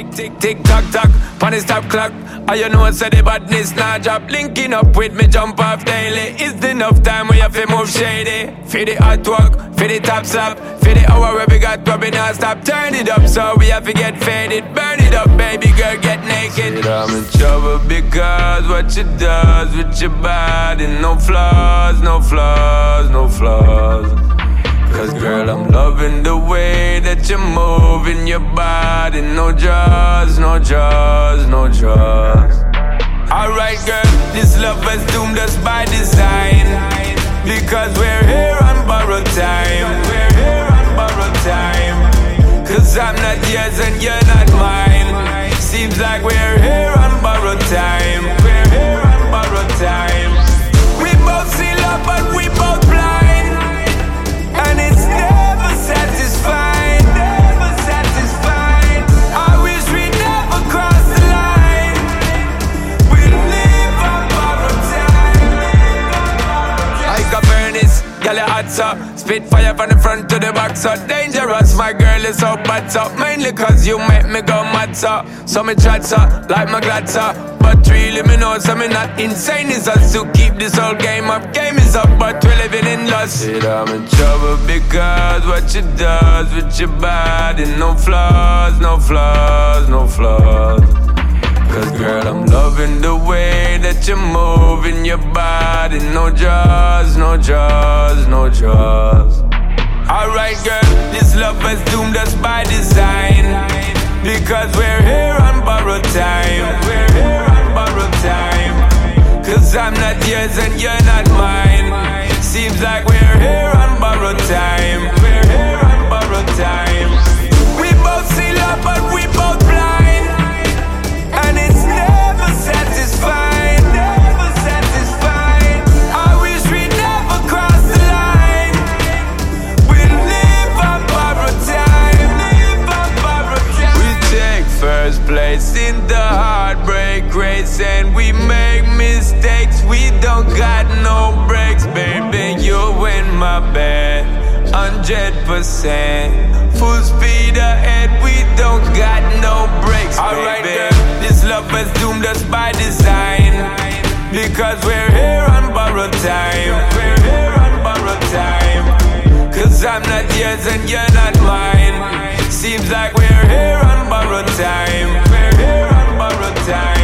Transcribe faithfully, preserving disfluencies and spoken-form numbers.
tick, tick, tick, tock, tock. Pon the stop clock. I you know say the badness not drop. Linking up with me jump off daily. Is enough time where you fi move shady. For the hot work, for the top slap, for the hour where we got to be non stop. Turn it up so we have to get faded. Burn it up, baby girl, get naked. Shit, I'm in trouble because what you does with your body, no flaws, no flaws, no flaws. Cause girl, I'm loving the way that you're moving your body. No jaws, no jaws, no jaws. Alright girl, this love has doomed us by design. Because we're here on borrowed time. We're here on borrowed time. Cause I'm not yours and you're not mine. Seems like we're here on borrowed time. We're here on borrowed time. We both see love but we both blind. And it's never satisfying, never satisfying. I wish we never crossed the line. We live on borrowed time. I got furnace, girl you hot so. Spit fire from the front to the back so. Dangerous, my girl is so bad so. Mainly cause you make me go mad so. So me chat so, like my glad so. But really me know so me not insane. It's us to keep this whole game up. Game is up but we're living in lust. Shit, I'm in trouble because what you does with your body. No flaws, no flaws, no flaws. Cause girl, I'm loving the way that you're moving your body. No jaws, no jaws, no jaws. Alright girl, this love has doomed us by design. Because we're here on borrowed time. We're here on borrowed time. Cause I'm not yours and you're not mine. Seems like we're here on borrowed time. We're here on borrowed time. We both see love but we both blind. And it's never satisfying, never satisfying. I wish we never crossed the line. We live on borrowed time, live on borrowed time. We take first place in the heartbreak race. And we make mistakes, we don't got no breaks. Baby, you in my bed, hundred percent. Full speed ahead, we don't got no breaks. Alright girl, this love has doomed us by design. Because we're here on borrowed time. We're here on borrowed time. Cause I'm not yours and you're not mine. Seems like we're here on borrowed time. We're here on borrowed time.